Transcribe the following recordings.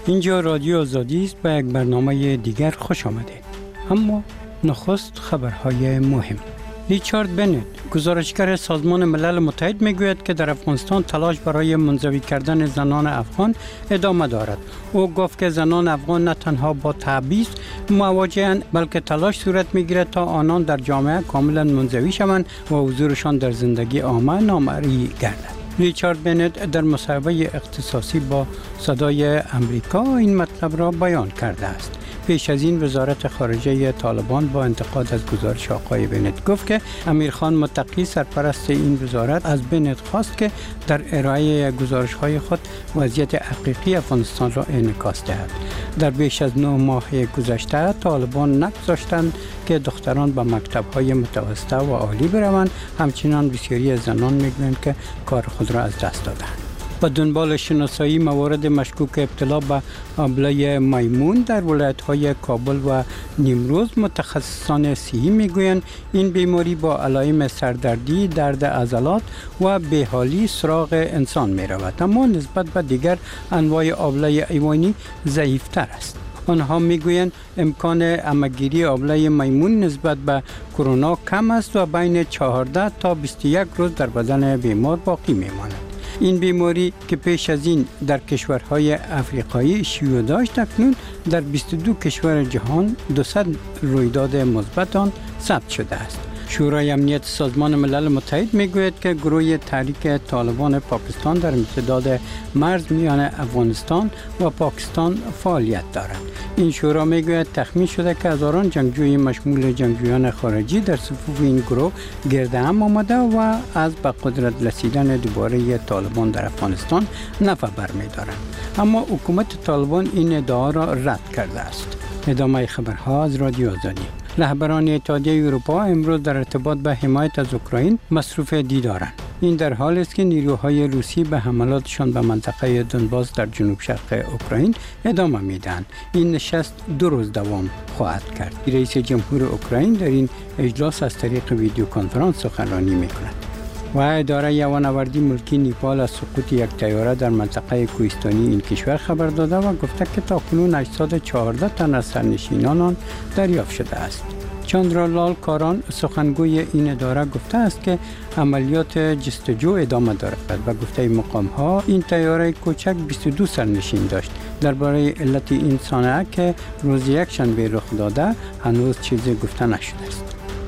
اینجا رادیو آزادی است. به یک برنامه دیگر خوش آمدید. اما نخست خبرهای مهم. ریچارد بنت، گزارشگر سازمان ملل متحد، میگوید که در افغانستان تلاش برای منزوی کردن زنان افغان ادامه دارد. او گفت که زنان افغان نه تنها با تبعیض مواجه‌اند، بلکه تلاش صورت میگیرد تا آنان در جامعه کاملا منزوی شوند و حضورشان در زندگی عامه نامرئی گردد. ریچارد بنت در مصاحبه اختصاصی با صدای امریکا این مطلب را بیان کرده است. پیش از این وزارت خارجه طالبان با انتقاد از گزارش آقای بنت گفت که امیرخان متقی، سرپرست این وزارت، از بنت خواست که در ارائه گزارش‌های خود وضعیت حقیقی افغانستان را انعکاس دهد. در بیش از 9 ماه گذشته طالبان نگذاشتند که دختران به مکتب‌های متوسطه و عالی بروند. همچنان بسیاری از زنان می‌گویند که کار خود را از دست دادند. با دنبال شناسایی موارد مشکوک ابتلا به آبله میمون در ولایت‌های کابل و نیمروز، متخصصان صحی میگویند این بیماری با علائم سردردی، درد عضلات و بیحالی سراغ انسان می‌رود، اما نسبت به دیگر انواع آبله ایوانی ضعیف‌تر است. آنها میگویند امکان عمه‌گیری آبله میمون نسبت به کرونا کم است و بین 14 تا 21 روز در بدن بیمار باقی میماند. این بیماری که پیش از این در کشورهای افریقایی شیوع داشت، اکنون در 22 کشور جهان 200 رویداد مثبت آن ثبت شده است. شورای امنیت سازمان ملل متحد میگوید که گروه تحریک طالبان پاکستان در امتداد مرز میان افغانستان و پاکستان فعالیت دارد. این شورا میگوید تخمین شده که هزاران جنگجوی مشمول جنگجویان خارجی در صفوف این گروه گرد هم آمده و از به قدرت رسیدن دوباره طالبان در افغانستان نفع برمی‌دارند. اما حکومت طالبان این ادعا را رد کرده است. ادامه خبرها از رادیو آزادی. رهبران اتحادیه اروپا امروز در ارتباط به حمایت از اوکراین مصروف دیدارند. این در حالی است که نیروهای روسی به حملاتشان به منطقه دونباس در جنوب شرق اوکراین ادامه میدهند. این نشست 2 روز دوام خواهد کرد. رئیس جمهور اوکراین در این اجلاس از طریق ویدیو کنفرانس سخنرانی میکند. و اداره یوانوردی ملکی نیپال از سقوط یک طیاره در منطقه کوهستانی این کشور خبر داده و گفته که تاکنون 814 تن از سرنشینان آن دریافت شده است. چندرالال کاران، سخنگوی این اداره، گفته است که عملیات جستجو ادامه دارد و گفته مقام‌ها این طیاره کوچک 22 سرنشین داشت. درباره علت این صنعت که روز یکشنبه رخ داده هنوز چیزی گفته نشده است.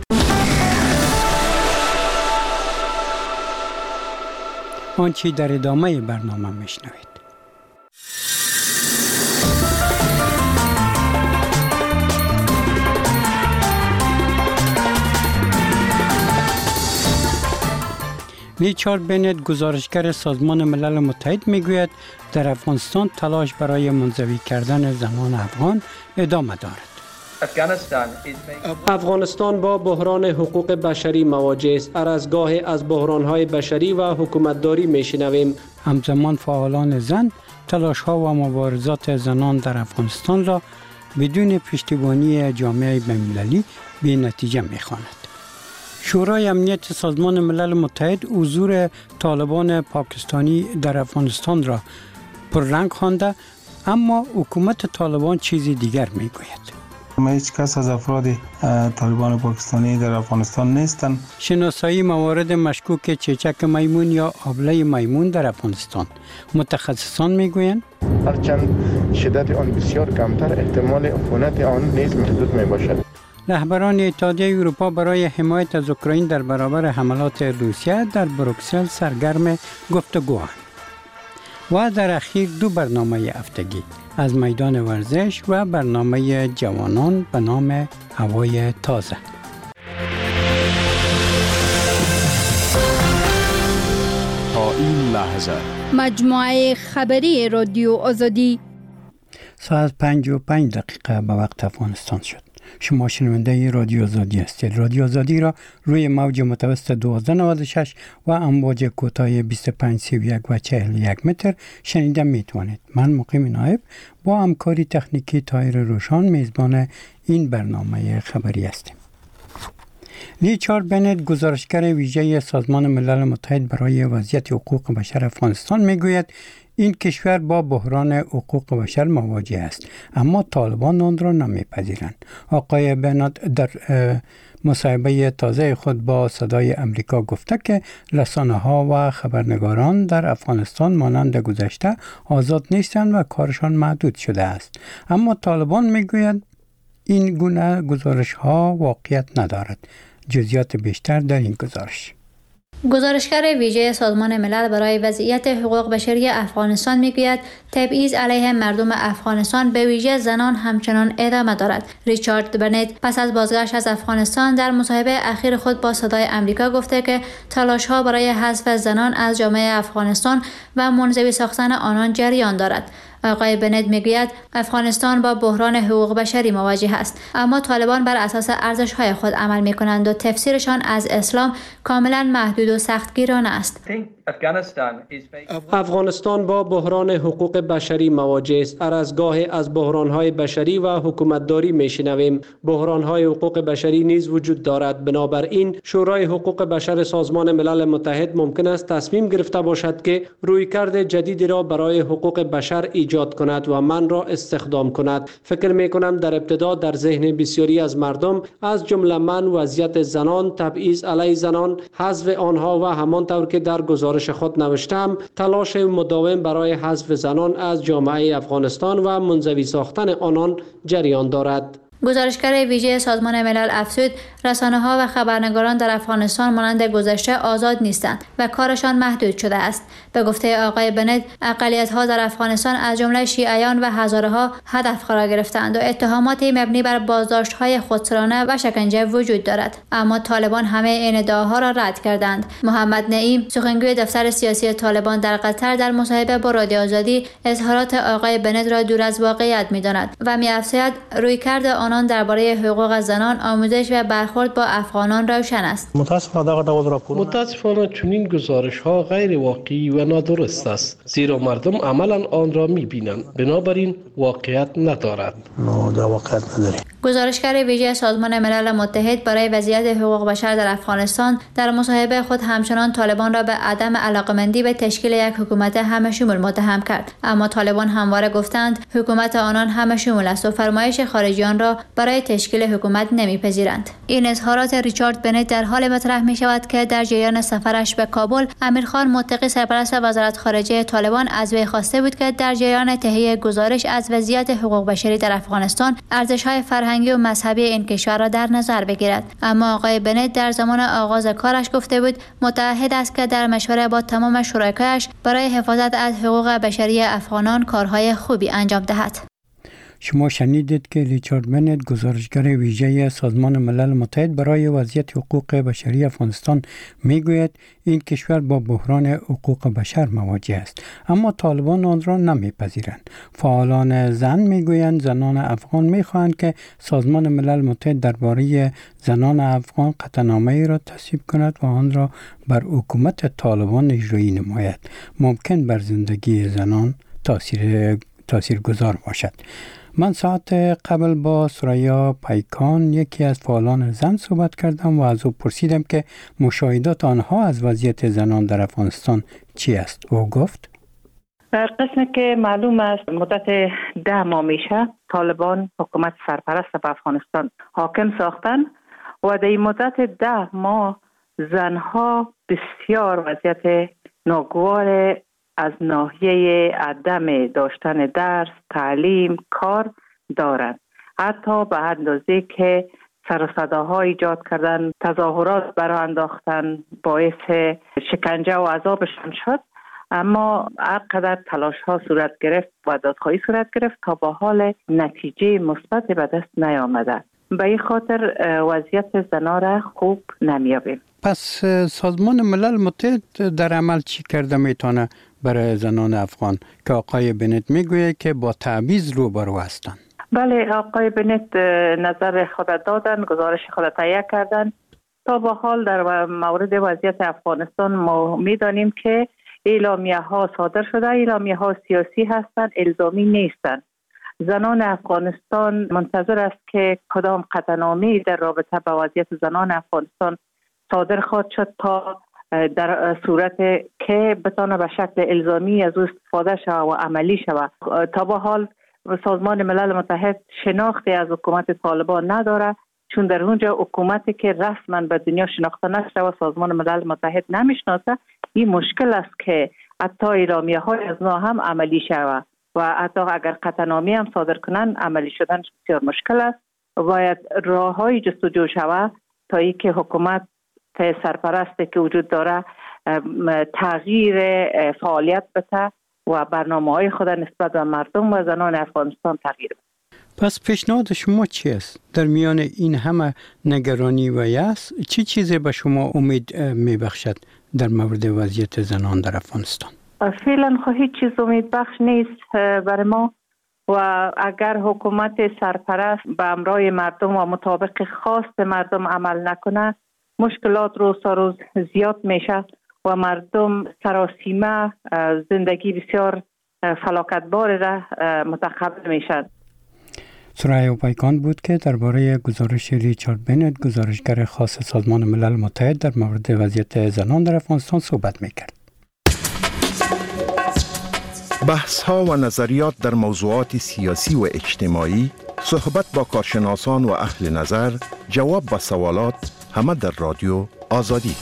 آنچه در ادامه برنامه میشنوید. ریچارد بنت، گزارشگر سازمان ملل متحد، میگوید در افغانستان تلاش برای منزوی کردن زنان افغان ادامه دارد. افغانستان با بحران حقوق بشری مواجه است. هر از گاهی از بحران‌های بشری و حکومتداری میشنویم. همزمان فعالان زن تلاش‌ها و مبارزات زنان در افغانستان را بدون پشتیبانی جامعه بین‌المللی به نتیجه می‌خواند. شورای امنیت سازمان ملل متحد حضور طالبان پاکستانی در افغانستان را پررنگ خوانده، اما حکومت طالبان چیزی دیگر میگوید. هیچ کس از افراد طالبان پاکستانی در افغانستان نیستند. شناسایی موارد مشکوک چیچک میمون یا آبله میمون در افغانستان، متخصصان میگویند هرچند شدت آن بسیار کمتر، احتمال عفونت آن نیز محدود می باشد. رهبران اتحادیه اروپا برای حمایت از اوکراین در برابر حملات روسیه در بروکسل سرگرم گفتگواند. و در اخیر 2 برنامه هفتگی از میدان ورزش و برنامه جوانان به نام هوای تازه. تا این لحظه مجموعه خبری رادیو آزادی. ساعت 5:05 به وقت افغانستان شد. شما شنونده رادیو آزادی هستید. رادیو آزادی را روی موج متوسط 1296 و امواج کوتاه 2531 و 41 متر شنیده میتوانید. من مقیم نایب با همکاری تکنیکی طاهر روشان میزبان این برنامه خبری هستیم. ریچارد بنت، گزارشگر ویژه سازمان ملل متحد برای وضعیت حقوق بشر افغانستان، میگوید این کشور با بحران حقوق بشر مواجه است، اما طالبان آن را نمیپذیرند. آقای بنت در مصاحبه تازه خود با صدای امریکا گفته که رسانه‌ها و خبرنگاران در افغانستان مانند گذشته آزاد نیستند و کارشان محدود شده است. اما طالبان میگوید این گونه گزارش‌ها واقعیت ندارد. جزئیات بیشتر در این گزارش. گزارشگر ویژه سازمان ملل برای وضعیت حقوق بشری افغانستان میگوید تبعیض علیه مردم افغانستان به ویژه زنان همچنان ادامه دارد. ریچارد بنت پس از بازگشت از افغانستان در مصاحبه اخیر خود با صدای امریکا گفته که تلاش‌ها برای حذف زنان از جامعه افغانستان و منزوی ساختن آنان جریان دارد. آقای بنت میگوید افغانستان با بحران حقوق بشری مواجه است، اما طالبان بر اساس ارزش‌های خود عمل می‌کنند و تفسیرشان از اسلام کاملا محدود و سختگیرانه است. افغانستان با بحران حقوق بشری مواجه است. هر از گاهی از بحران‌های بشری و حکومتداری می‌شنویم. بحران‌های حقوق بشری نیز وجود دارد. بنابراین شورای حقوق بشر سازمان ملل متحد ممکن است تصمیم گرفته باشد که رویکرد جدیدی را برای حقوق بشر ایجاد کند و من را استخدام کند. فکر می‌کنم در ابتدا در ذهن بسیاری از مردم از جمله من وضعیت زنان، تبعیض علیه زنان، حذف آنها و همانطور که در گزارش خود نوشتم تلاش مداوم برای حذف زنان از جامعه افغانستان و منزوی ساختن آنان جریان دارد. گزارشگر ویژه سازمان ملل افزود رسانه‌ها و خبرنگاران در افغانستان مانند گذشته آزاد نیستند و کارشان محدود شده است. به گفته آقای بنت، اقلیت‌ها در افغانستان از جمله شیعیان و هزاره‌ها هدف قرار گرفتند و اتهاماتی مبنی بر بازداشت‌های خودسرانه و شکنجه وجود دارد، اما طالبان همه این ادعاها را رد کردند. محمد نعیم، سخنگوی دفتر سیاسی طالبان در قطر، در مصاحبه با رادیو آزادی اظهارات آقای بنت را دور از واقعیت می‌داند و می‌افزاید رویکرد آنان درباره حقوق زنان، آموزش و برخورد با افغانان روشن است. متاسفانه چنین گزارش‌ها غیر واقعی و نادرست است، زیرا مردم عملاً آن را می‌بینند، بنابراین واقعیت ندارد. گزارشگر ویژه سازمان ملل متحد برای وضعیت حقوق بشر در افغانستان در مصاحبه خود همچنان طالبان را به عدم علاقمندی به تشکیل یک حکومت همه شمول متهم کرد، اما طالبان همواره گفتند حکومت آنان همه شمول است و فرمایش خارجیان را برای تشکیل حکومت نمیپذیرند. این اظهارات ریچارد بنت در حال مطرح می شود که در جریان سفرش به کابل امیرخان متقی سرپرست وزارت خارجه طالبان از وی خواسته بود که در جریان تهیه گزارش از وضعیت حقوق بشری در افغانستان ارزش‌های فرهنگی و مذهبی این کشور را در نظر بگیرد، اما آقای بنت در زمان آغاز کارش گفته بود متعهد است که در مشوره با تمام شرکایش برای حفاظت از حقوق بشری افغانان کارهای خوبی انجام دهد. شما شنیدید که ریچارد بنت، گزارشگر ویژه سازمان ملل متحد برای وضعیت حقوق بشری افغانستان، میگوید این کشور با بحران حقوق بشر مواجه است، اما طالبان آن را نمیپذیرند. فعالان زن میگویند زنان افغان میخواهند که سازمان ملل متحد درباره زنان افغان قطعنامه‌ای را تصویب کند و آن را بر حکومت طالبان اجرایی نماید. ممکن بر زندگی زنان تاثیرگذار باشد. من ساعت قبل با سریا پیکان، یکی از فعالان زن، صحبت کردم و از او پرسیدم که مشاهدات آنها از وضعیت زنان در افغانستان چی است. او گفت در قسمی که معلوم است مدت 10 ماه میشه طالبان حکومت سرپرست به افغانستان حاکم ساختن و در این مدت 10 ماه زنها بسیار وضعیت ناگوار از ناحیه عدم داشتن درس، تعلیم، کار دارند. حتی به اندازه که سر و صداها ایجاد کردن، تظاهرات برای انداختن، باعث شکنجه و عذابشان شد. اما هر قدر تلاش ها صورت گرفت و دادخواهی صورت گرفت تا با حال نتیجه مثبت به دست نیامده. به این خاطر وضعیت زنان را خوب نمیابیم. پس سازمان ملل متحد در عمل چی کرده میتونه برای زنان افغان که آقای بنت میگوید که با تبعیض روبرو هستند؟ بله، آقای بنت نظر خود دادن، گزارش خود تهیه کردن. تا به حال در مورد وضعیت افغانستان ما میدانیم که اعلامیه ها صادر شده، اعلامیه ها سیاسی هستند، الزامی نیستند. زنان افغانستان منتظر است که کدام قطعنامه‌ای در رابطه با وضعیت زنان افغانستان صادر خواهد شد تا در صورت که بتانه به شکل الزامی از او استفاده شود و عملی شود. تا به حال سازمان ملل متحد شناختی از حکومت طالبان نداره، چون در اونجا حکومتی که رسما به دنیا شناخته نشده و سازمان ملل متحد نمیشناسه، این مشکل است که حتی اعلامیه های از نو هم عملی شود و حتی اگر قطعنامه هم صادر کنن عملی شدنش بسیار مشکل است. باید راه های جستجو شود تا اینکه حکومت سرپرستی که وجود داره تغییر فعالیت بده و برنامه‌های خود نسبت به مردم و زنان افغانستان تغییر بده. پس پیشنهاد شما چی است؟ در میان این همه نگرانی و یأس چی چیزی به شما امید میبخشد در مورد وضعیت زنان در افغانستان؟ فعلا هیچ چیز امید بخش نیست برای ما و اگر حکومت سرپرست به امرای مردم و مطابق خواست مردم عمل نکنه، مشکلات روز تا روز زیاد میشه و مردم سراسیمه زندگی بسیار فلاکتبار را متقبل میشن. سرایه پیکان بود که درباره گزارش ریچارد بنت، گزارشگر خاص سازمان ملل متحد در مورد وضعیت زنان در افغانستان صحبت میکرد. بحث ها و نظریات در موضوعات سیاسی و اجتماعی، صحبت با کارشناسان و اهل نظر، جواب به سوالات، همه در رادیو آزادی.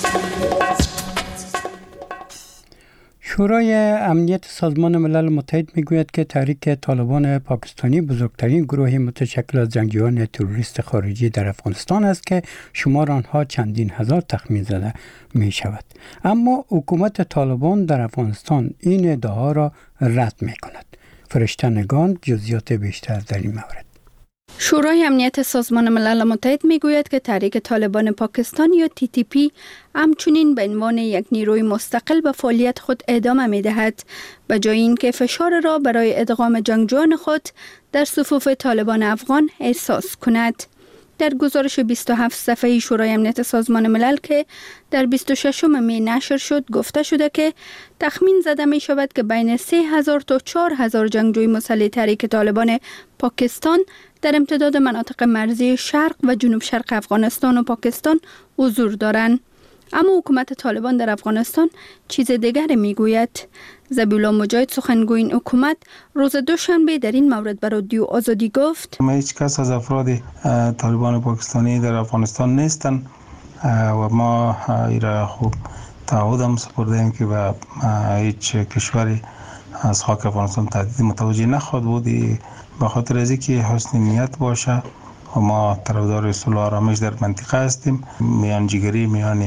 شورای امنیت سازمان ملل متحد میگوید که تحریک طالبان پاکستانی بزرگترین گروه متشکل از جنگجویان تروریست خارجی در افغانستان است که شمار آنها چندین هزار تخمین زده می شود. اما حکومت طالبان در افغانستان این ادعا را رد می کند. فرشته نگان جزئیات بیشتر در این مورد. شورای امنیت سازمان ملل متحد میگوید که تحریک طالبان پاکستان یا TTP همچنین به عنوان یک نیروی مستقل به فعالیت خود ادامه می‌دهد، به جای اینکه فشار را برای ادغام جنگجویان خود در صفوف طالبان افغان احساس کند. در گزارش 27 صفحه‌ای شورای امنیت سازمان ملل که در 26 می نشر شد گفته شده که تخمین زده می شود که بین 3000 تا 4000 جنگجوی مسلح تحریک طالبان پاکستان در امتداد مناطق مرزی شرق و جنوب شرق افغانستان و پاکستان حضور دارند. اما حکومت طالبان در افغانستان چیز دیگر میگوید. ذبیح الله مجاهد سخنگوی این حکومت روز دوشنبه در این مورد به رادیو آزادی گفت: هیچ کس از افراد طالبان پاکستانی در افغانستان نیستند و ما ایرا خوب تعهد هم سپردیم که به هیچ کشوری از خاک افغانستان تهدید متوجه نخواهد بود، به خاطر از اینکه حسن نیت باشه و ما طرفدار صلح و آرامش در منطقه هستیم. میانجیگری میان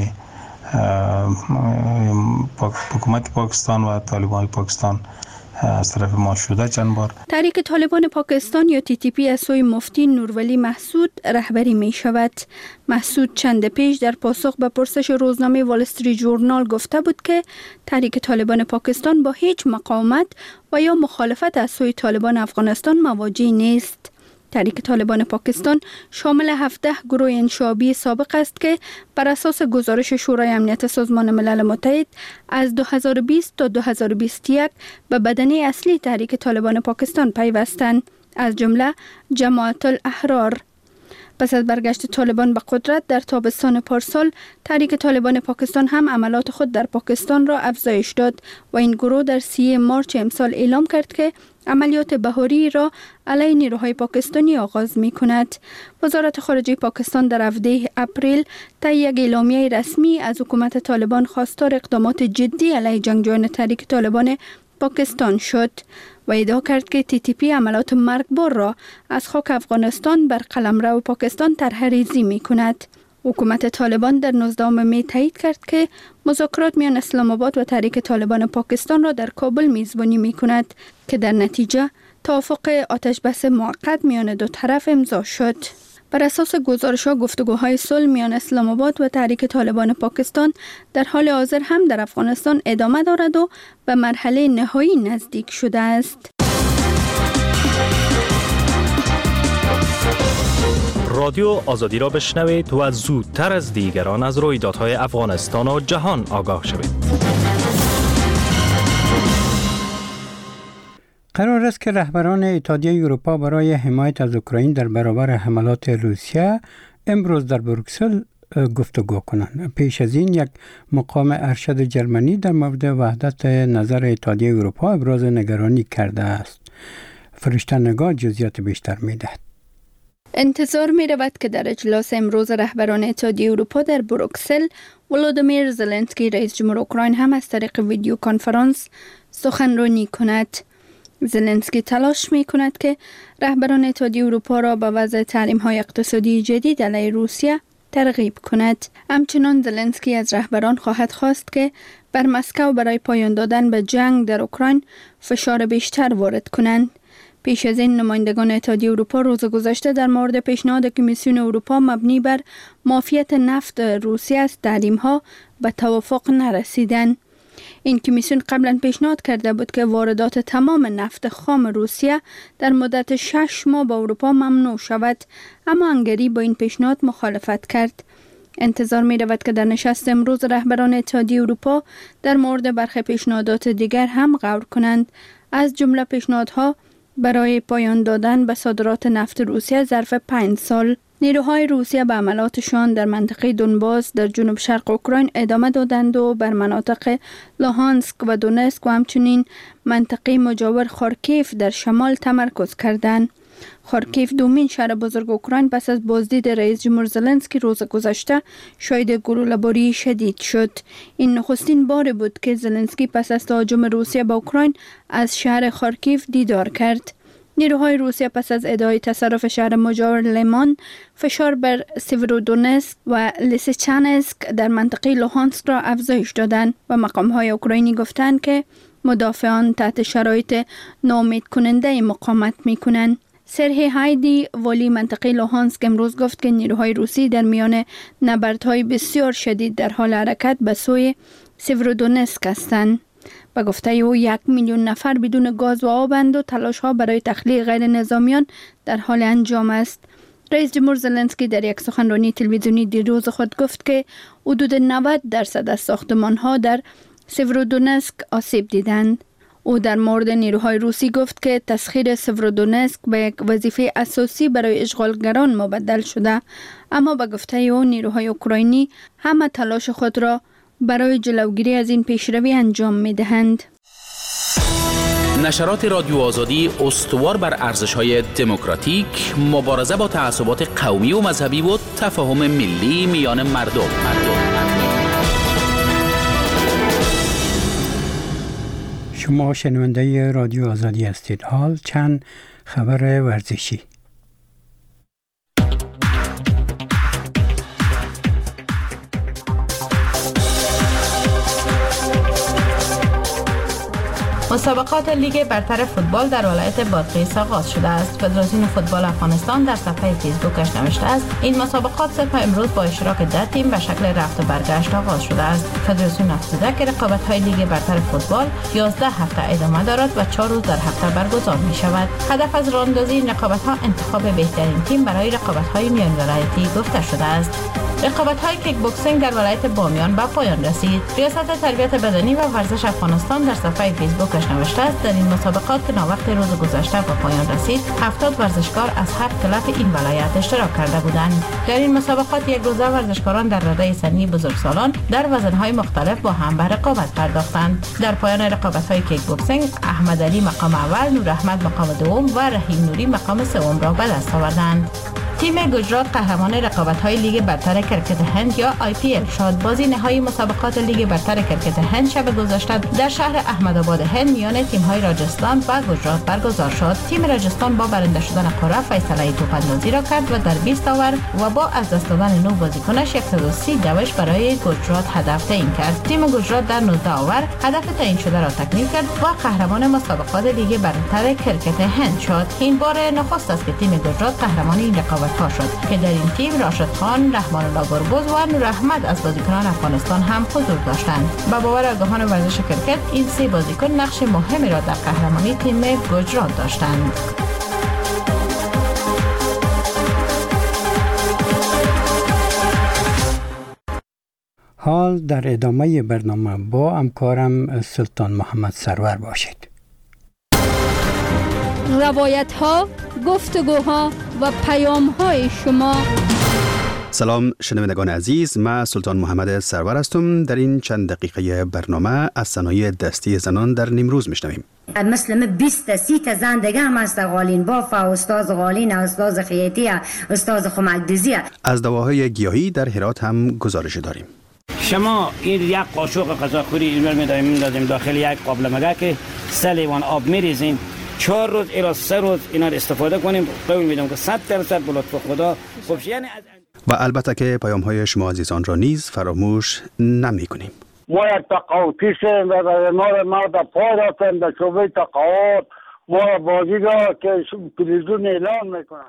حکومت پاکستان و طالبان پاکستان از طرف ما شده چند بار. تحریک طالبان پاکستان یا TTP از سوی مفتی نورولی محسود رهبری می شود. محسود چند پیش در پاسخ به پرسش روزنامه وال استریت ژورنال گفته بود که تحریک طالبان پاکستان با هیچ مقاومت و یا مخالفت از سوی طالبان افغانستان مواجه نیست. تحریک طالبان پاکستان شامل 17 گروه انشابی سابق است که بر اساس گزارش شورای امنیت سازمان ملل متحد از 2020 تا 2021 به بدنه اصلی تحریک طالبان پاکستان پیوستند، از جمله جماعت الاحرار. پس از برگشت طالبان به قدرت در تابستان پارسال، تحریک طالبان پاکستان هم عملات خود در پاکستان را افزایش داد و این گروه در 3 مارچ امسال اعلام کرد که عملیات بهاری را علیه نیروهای پاکستانی آغاز می کند. وزارت خارجه پاکستان در 17 اپریل طی یک اعلامیه رسمی از حکومت طالبان خواستار اقدامات جدی علیه جنگجویان تحریک طالبان پاکستان شد و ادعا کرد که TTP عملات مرگبار را از خاک افغانستان بر قلمرو پاکستان طرح‌ریزی می کند. حکومت طالبان در 19 می تایید کرد که مذاکرات میان اسلام آباد و تحریک طالبان پاکستان را در کابل میزبانی می کند که در نتیجه توافق آتش بس موقت میان دو طرف امضا شد. بر اساس گزارش‌ها گفتگوهای صلح میان اسلام آباد و تحریک طالبان پاکستان در حال حاضر هم در افغانستان ادامه دارد و به مرحله نهایی نزدیک شده است. رادیو آزادی را بشنوید و زودتر از دیگران از رویدادهای افغانستان و جهان آگاه شوید. قرار است که رهبران اتحادیه اروپا برای حمایت از اوکراین در برابر حملات روسیه امروز در بروکسل گفتگو کنند. پیش از این یک مقام ارشد جرمنی در مورد وحدت نظر اتحادیه اروپا ابراز نگرانی کرده است. فرشته نگاه جزئیات بیشتر می‌دهد. انتظار می رود که در اجلاس امروز رهبران اتحادیه اروپا در بروکسل ولودیمیر زلنسکی رئیس جمهور اوکراین هم از طریق ویدیو کنفرانس سخنرانی کند. زلنسکی تلاش می کند که رهبران اتحادیه اروپا را به وضع تحریم‌های اقتصادی جدید علیه روسیه ترغیب کند. همچنان زلنسکی از رهبران خواهد خواست که بر مسکو برای پایان دادن به جنگ در اوکراین فشار بیشتر وارد کنند. پیش از این نمایندگان اتحادیه اروپا روز گذشته در مورد پیشنهاد کمیسیون اروپا مبنی بر معافیت نفت روسیه از تحریم‌ها به توافق نرسیدند. این کمیسیون قبلا پیشنهاد کرده بود که واردات تمام نفت خام روسیه در مدت 6 ماه به اروپا ممنوع شود، اما هنگری با این پیشنهاد مخالفت کرد. انتظار می رود که در نشست امروز رهبران اتحادیه اروپا در مورد برخی پیشنهادات دیگر هم غور کنند، از جمله پیشنهادها برای پایان دادن به صادرات نفت روسیه ظرف 5 سال. نیروهای روسیه به عملاتشان در منطقه دونباس در جنوب شرق اوکراین ادامه دادند و بر مناطق لوهانسک و دونتسک و همچنین منطقه مجاور خارکیف در شمال تمرکز کردند. خارکیف دومین شهر بزرگ اوکراین پس از بازدید رئیس جمهور زلنسکی روز گذشته شاهد گلوله‌باری شدید شد. این نخستین بار بود که زلنسکی پس از تهاجم روسیه به اوکراین از شهر خارکیف دیدار کرد. نیروهای روسیه پس از ادعای تصرف شهر مجاور لیمان فشار بر سیورودونتسک و لیسیچانسک در منطقه لوهانسک را افزایش دادند و مقام‌های اوکراینی گفتند که مدافعان تحت شرایط ناامید کننده مقاومت می‌کنند. سرهی هایدی والی منطقه لوهانسک امروز گفت که نیروهای روسی در میان نبردهای بسیار شدید در حال حرکت به سوی سیورودونتسک هستند. به گفته او 1 میلیون نفر بدون گاز و آبند و تلاش‌ها برای تخلیه غیر نظامیان در حال انجام است. رئیس جمهور زلنسکی در یک سخنرانی تلویزیونی دیروز خود گفت که حدود 90% از ساختمان‌ها در سیورودونتسک آسیب دیدند. او در مورد نیروهای روسی گفت که تسخیر سیورودونتسک به یک وظیفه اساسی برای اشغالگران مبدل شده، اما به گفته او نیروهای اوکراینی همه تلاش خود را برای جلوگیری از این پیشروی انجام می‌دهند. نشرات رادیو آزادی استوار بر ارزش‌های دموکراتیک، مبارزه با تعصبات قومی و مذهبی و تفاهم ملی میان مردم. شما شنونده رادیو آزادی هستید. حال چند خبر ورزشی. مسابقات لیگ برتر فوتبال در ولایت بادغیس آغاز شده است. فدراسیون فوتبال افغانستان در صفحه فیسبوکش نوشته است این مسابقات صبح امروز با اشتراک 10 تیم به شکل رفت و برگشت آغاز شده است. فدراسیون افزوده که رقابت‌های لیگ برتر فوتبال 11 هفته ادامه دارد و 4 روز در هفته برگزار می شود. هدف از راهاندازی این رقابت‌ها انتخاب بهترین تیم برای رقابت‌های میان ولایتی گفته شده است. رقابت‌های کیک بوکسینگ در ولایت بامیان به پایان رسید. ریاست تربیت بدنی و ورزش افغانستان در صفحه فیسبوکش نوشته است در این مسابقات که ناوقت روز گذشته به پایان رسید 70 ورزشکار از هر کلف این ولایت اشتراک کرده بودند. در این مسابقات یک روزه ورزشکاران در رده سنی بزرگسالان در وزن‌های مختلف با هم به رقابت پرداختند. در پایان رقابت‌های کیک بوکسینگ احمد علی مقام اول، نور احمد مقام دوم و رحیم نوری مقام سوم را به دست آوردند. تیم گجرات قهرمان رقابت‌های لیگ برتر کرکت هند یا IPL شد. بازی نهایی مسابقات لیگ برتر کرکت هند شب گذشته در شهر احمدآباد هند میان تیم‌های راجستان و گجرات برگزار شد. تیم راجستان با برنده شدن قرعه فیصله توپ‌اندازی را کرد و در 20 اوور و با از دست دادن 9 بازیکنش 130 دوش برای گجرات هدف تعیین کرد. تیم گجرات در 19 اوور هدف تعیین شده را تکمیل کرد و قهرمان مسابقات لیگ برتر کرکت هند شد. این بار نخست است که تیم گجرات قهرمان این رقابت شد که در این تیم راشد خان، رحمان الله گربز و نور احمد از بازیکنان افغانستان هم حضور داشتند. با باور آگاهان ورزش کرکت این 3 بازیکن نقش مهمی را در قهرمانی تیم گجرات داشتند. حال در ادامه برنامه با همکارم سلطان محمد سرور باشید. روایت ها، گفتگوها و پیام های شما سلام شنوندگان عزیز، من سلطان محمد سرور هستم. در این چند دقیقه برنامه از صنایع دستی زنان در نیمروز میشنویم. مثل 20-30 زن دیگه هم هست، قالین باف، استاد قالین، استاد خیاطی، استاد خمک‌دوزی. از دواهای گیاهی در هرات هم گزارش داریم. شما این یک قاشق غذاخوری اینور می‌دادیم داخل یک قابل مگه که 3 لیوان آب می‌ریزیم، 4 روز الی 3 روز اینا رو استفاده کنیم. قول میدم که 100% به لطف خدا خوب یعنی. و البته که پیام‌های شما عزیزان را نیز فراموش نمی‌کنیم. ما یک تقاعد پیش ما در پای رفتیم در شعبه تقاعد، ما بازی را که تلویزیون اعلان میکنن.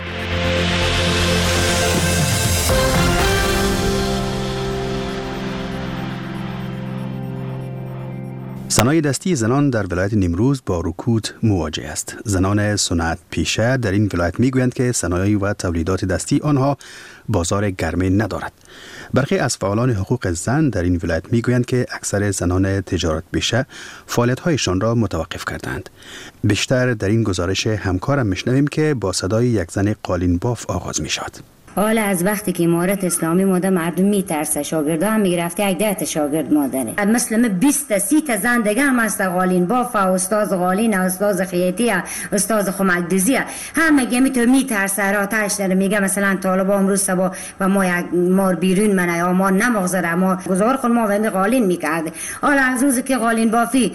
صنایع دستی زنان در ولایت نیمروز با رکود مواجه است. زنان صنعت پیشه در این ولایت میگویند که صنایع و تولیدات دستی آنها بازار گرمی ندارد. برخی از فعالان حقوق زن در این ولایت میگویند که اکثر زنان تجارت پیشه فعالیت‌هایشان را متوقف کردند. بیشتر در این گزارش همکارم میشنویم که با صدای یک زن قالین باف آغاز میشود. حالا از وقتی که امارت اسلامی ماده مردم میترسه، شاگردا هم میگرفته یک 10 شاگرد مادره. مثل 20-30 زن دیگه هم هست، قالین باف، استاد قالین، استاد خیاطی، استاد خمک‌دوزی. همه میگه میترسه، راتش داره، میگه مثلا طالبان امروز صبح و ما بیرون منه یا ما نمغزره، ما گزار خود ما وند قالین میکرده. حالا از روزی که قالین بافی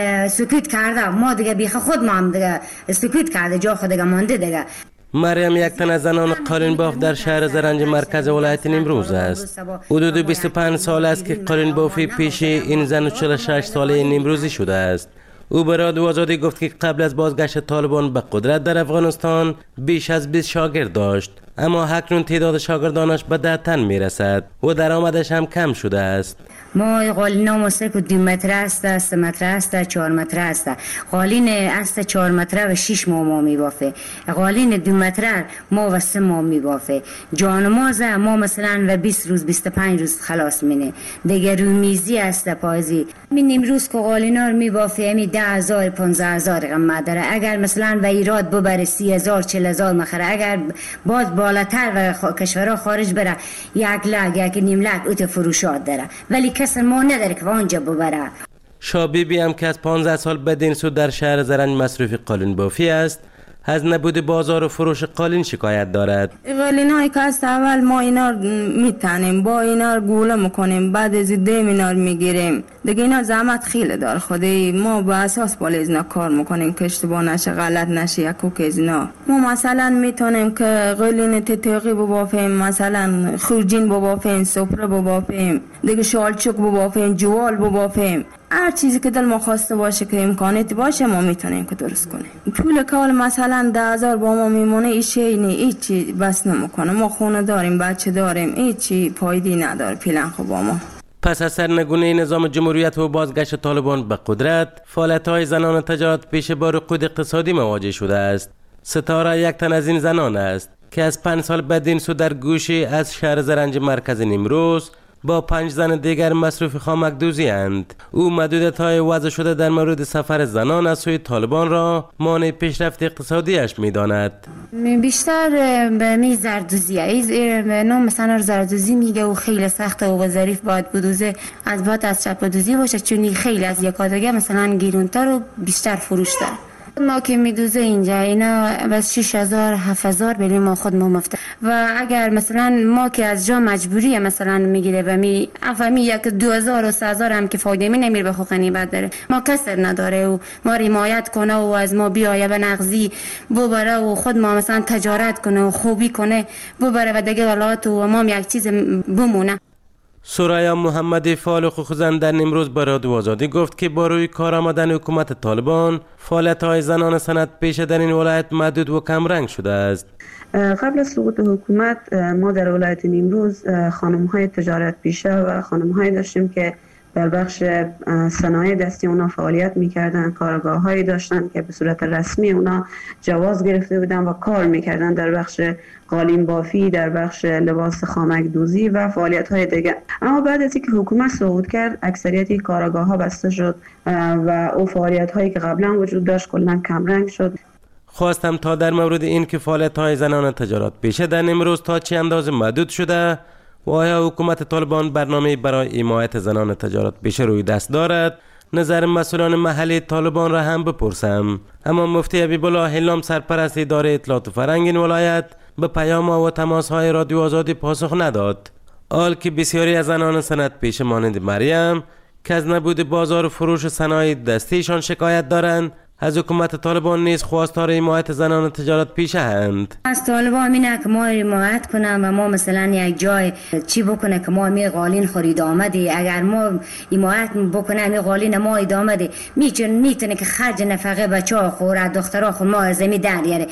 سکوت کرده، ما دیگه بیخ خود ما هم دیگه سکوت کرده، جا خود دیگه مانده دیگه. مریم یک تن از زنان قالین باف در شهر زرنج مرکز ولایت نیمروز است. حدود 25 سال است که قالین بافی پیش این زن 46 ساله نیمروزی شده است. او به رادیو آزادی گفت که قبل از بازگشت طالبان به قدرت در افغانستان بیش از 20 شاگرد داشت، اما اکنون تعداد شاگردانش به 10 تن میرسد و درآمدش هم کم شده است. ما قالین مصر که 2 متر است، 3 متر است، 4 متر است. قالین است 4 متر و 6 ماه ما میبافه. قالین 2 متر ما و 3 ماه میبافه. جانماز ما مثلا و 20 روز 25 روز خلاص مینه. دیگه رومیزی است پایزی. من امروز که قالینا رو میبافه می 10,000 15,000 قیمت داره. اگر مثلا و ایراد ببره 30,000 40,000 مخره. اگر باز بالاتر و کشورها خارج بره 1 لک 1.5 لک اوت فروشات داره. ولی کس ما نداره که آنجا ببره. شابیبی هم که از 15 سال بدین سود در شهر زرنج مصروف قالین بافی است، از نبود بازار و فروش قالین شکایت دارد. قالینایی که از اول ما اینا میتنیم، با اینا گوله میکنیم، بعد از دیم اینا میگیریم. دیگه اینا زحمت خیلی دار خودی. ما با اساس بالا اینا کار میکنیم که اشتباه نشه، غلط نشه، یکو که اینا. ما مثلا میتونیم که قالین تتقی ببافیم، مثلا خورجین ببافیم، سفره ببافیم، دیگه شالچوک ببافیم، جوال ببافیم. هر چیزی که دل ما خواسته باشه که امکانیت باشه ما میتونیم که درست کنیم. پول کال مثلا 10,000 با ما میمونه، هیچی بس نمیکنه. ما خونه داریم، بچه داریم، هیچی پایدی نداره پلن خو با ما. پس از سرنگونی نظام جمهوریت و بازگشت طالبان به قدرت، فعالیت‌های زنان تجارت پیشه با رکود اقتصادی مواجه شده است. ستاره یک تن از این زنان است که از 5 سال بدین سو در گوشی از شهر زرنج مرکز نیمروز با 5 زن دیگر مصروف خامک‌دوزی اند. او محدودیت‌های وضع شده در مورد سفر زنان از سوی طالبان را مانع پیشرفت اقتصادیش می‌داند. بیشتر به می زردوزیه نام مثلا زردوزی میگه و خیلی سخته و ظریف باید بدوزه، از باید از چپ بدوزی باشه، چون خیلی از یکادگه مثلا گیرونتر و بیشتر فروش داره. ما که میدوزه اینجا اینا بس 6,000 7,000 بلی ما خود ما مفته و اگر مثلا ما که از جا مجبوریه مثلا میگیره و افهمی یک 2,000 و 3,000 هم که فایده می نمیره به خو غنیمت داره. ما کسر نداره و ما حمایت کنه و از ما بیایه به نغزی ببره و خود ما مثلا تجارت کنه و خوبی کنه ببره و دیگه ولات و ما یک چیز بمونه. سرایا محمدی فعال حقوق زن در نیمروز با رادیو آزادی گفت که با روی کار آمدن حکومت طالبان فعالیت‌های زنان صنعت پیشه در این ولایت محدود و کم رنگ شده است. قبل از سقوط حکومت ما در ولایت نیمروز خانم‌های تجارت پیشه و خانم‌هایی داشتیم که در بخش صنایع دستی اونا فعالیت میکردن، کارگاه‌هایی داشتن که به صورت رسمی اونا جواز گرفته بودن و کار میکردن در بخش قالین بافی، در بخش لباس خامک‌دوزی و فعالیت‌های دیگه. اما بعد از اینکه حکومت سقوط کرد اکثریت کارگاه‌ها بسته شد و او فعالیت‌هایی که قبلا وجود داشت کلاً کم رنگ شد. خواستم تا در مورد این که فعالیت‌های زنان تجارت پیشه در نیمروز تا چه اندازه محدود شده و آیا حکومت طالبان برنامه برای حمایت زنان تجارت پیشه روی دست دارد، نظر مسئولان محلی طالبان را هم بپرسم. اما مفتی حبیبالله هلام سرپرست اداره اطلاعات و فرهنگ این ولایت به پیام و تماس‌های رادیو آزادی پاسخ نداد. حال که بسیاری از زنان صنعت پیشه مانند مریم که از نبود بازار و فروش صنایع دستیشان شکایت دارند، از حکومت طالبان نیز خواستار حمایت زنان تجارت پیشه هستند. از طالبان اینه که ما حمایت کنم و ما مثلا یک جای چی بکنه که ما می قالین خرید آمده، اگر ما حمایت بکنه می قالین ما ادامه میتونه که خرج نفقه بچه‌ها خوره دخترها خود ما از می دریاره.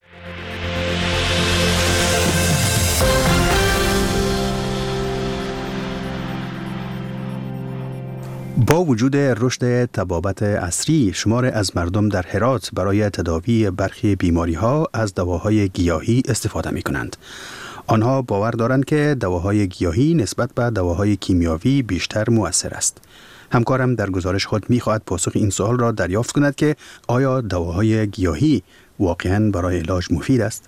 با وجود رشد طبابت عصری، شمار از مردم در هرات برای تداوی برخی بیماری‌ها از دواهای گیاهی استفاده می‌کنند. آنها باور دارند که دواهای گیاهی نسبت به دواهای کیمیاوی بیشتر مؤثر است. همکارم در گزارش خود می‌خواهد پاسخ این سوال را دریافت کند که آیا دواهای گیاهی واقعاً برای علاج مفید است؟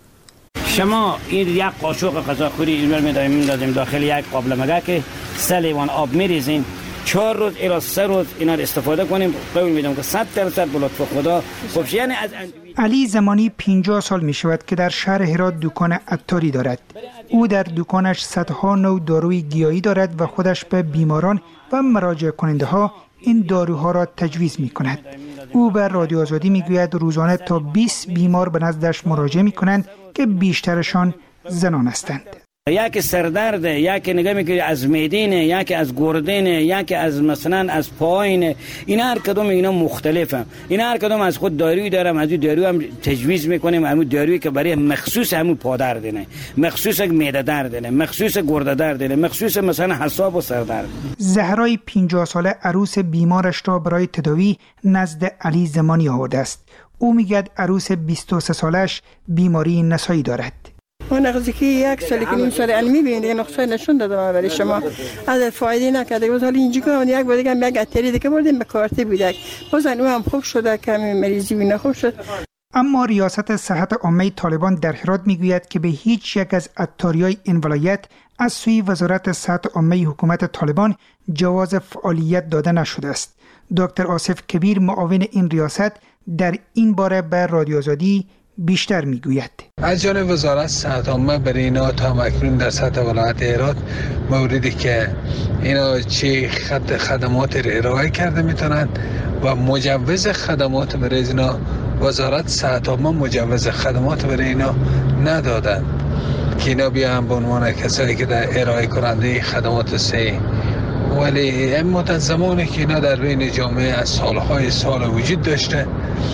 شما این یک قاشق غذاخوری اینور می‌دادیم داخل یک قابلمه که 3 لیوان آب می‌ریزین، 4 روز الی 3 روز اینا استفاده کنیم. قول میدم که 100% به لطف خدا خوب. یعنی از علی زمانی 50 سال می شود که در شهر هرات دکان عطاری دارد. او در دکانش صدها نوع داروی گیاهی دارد و خودش به بیماران و مراجع کننده ها این داروها را تجویز می کند. او به رادیو آزادی می گوید روزانه تا 20 بیمار به نزدش مراجعه می کنند که بیشترشان زنان هستند. یکی سردرد، یکی نگاه میکنی از میدینه، یکی از گردنه، یکی از مثلا از پایینه. این هر کدوم اینا مختلفه. این هر کدوم از خود دارویی دارم، از دارو هم تجویز میکنیم، همون دارویی که برای مخصوص همون پادرد نه، مخصوص معده درد نه، مخصوص گرده درد نه، مخصوص مثلا حساب و سردرد. زهرای 50 ساله عروس بیمارش را برای تداوی نزد علی زمانی آورده است. او میگه عروس 23 سالش بیماری نسایی دارد. اون نزدیکی 1 سال که نیم سال علمی بینده نقصه نشون دادم برای شما از فایده نکرده. باز حالا اینجا کنم یک بار دیگه یک اتری دیگه بردیم به کارت بودک باز او هم خوب شده که مریضی و خوب شد. اما ریاست صحت عامه طالبان در هرات میگوید که به هیچ یک از عطاریای این ولایت از سوی وزارت صحت عامه حکومت طالبان جواز فعالیت داده نشده است. دکتر آصف کبیر معاون این ریاست در این باره به رادیو آزادی بیشتر میگوید. از جانب وزارت صحت عامه برای اینا تا اکنون در سطح ولایت هرات موردی که اینا چه خدمات را ارائه کرده میتونند و مجوز خدمات برای اینا وزارت صحت عامه مجوز خدمات برای اینا ندادند که اینا بیان به عنوان کسایی که در ارائه کننده خدمات سه. ولی این مدت زمانی که اینا در بین جامعه از سالهای سال وجود داشته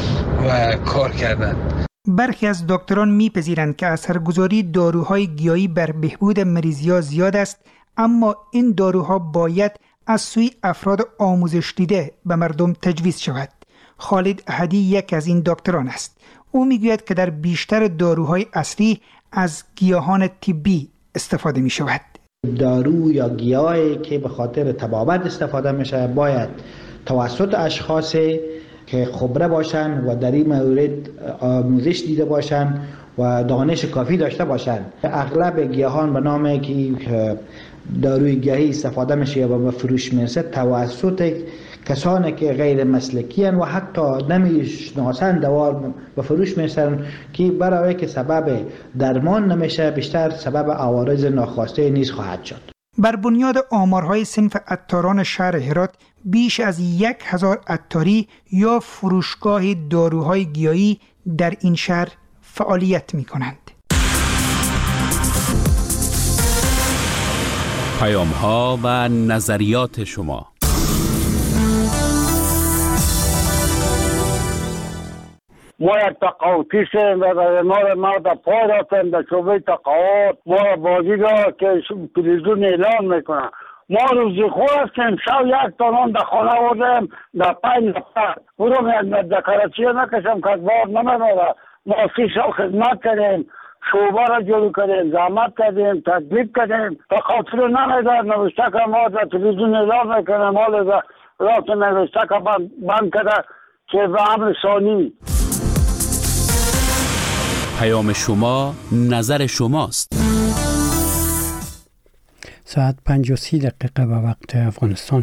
و کار کردند. برخی از دکتران میپذیرند که اثرگذاری داروهای گیاهی بر بهبود مریضی‌ها زیاد است، اما این داروها باید از سوی افراد آموزش دیده به مردم تجویز شود. خالد احدی یک از این دکتران است. او میگوید که در بیشتر داروهای اصلی از گیاهان طبی استفاده می شود. دارو یا گیاهی که به خاطر طبابت استفاده میشه باید توسط اشخاصی که خبره باشن و در این مورد آموزش دیده باشن و دانش کافی داشته باشن. اغلب گیاهان به نام که داروی گیاهی استفاده میشه یا به فروش میرسه توسط کسانی که غیر مسلکی هستند و حتی نمیشناسند دوا به فروش میرسن که برای که سبب درمان نمیشه بیشتر سبب عوارض ناخواسته نیز خواهد شد. بر بنیاد آمارهای صنف عطاران شهر هرات بیش از 1000 عطاری یا فروشگاه داروهای گیاهی در این شهر فعالیت می کنند. پیام‌ها و نظریات شما. ما یک تقاوتی شدیم و ما در پای رفتیم در شعبه تقاوت ما بازیگاه که تلویزیون اعلان میکنن ما روزی خور هستیم شب یک تانان در خانه آوردیم در 5 نفر بودم یک دکارچیه نکشم که بار نمیداره ما 30 سال خدمت کردیم شعبه را جلو کردیم زحمت کردیم تکلیف کردیم تقاوتی رو نمیدار نوشته که ما در تلویزیون اعلان میکنیم حال رفت نوشته که بند کرده که به امر ثانی. پیام شما نظر شماست. ساعت 5:30 به وقت افغانستان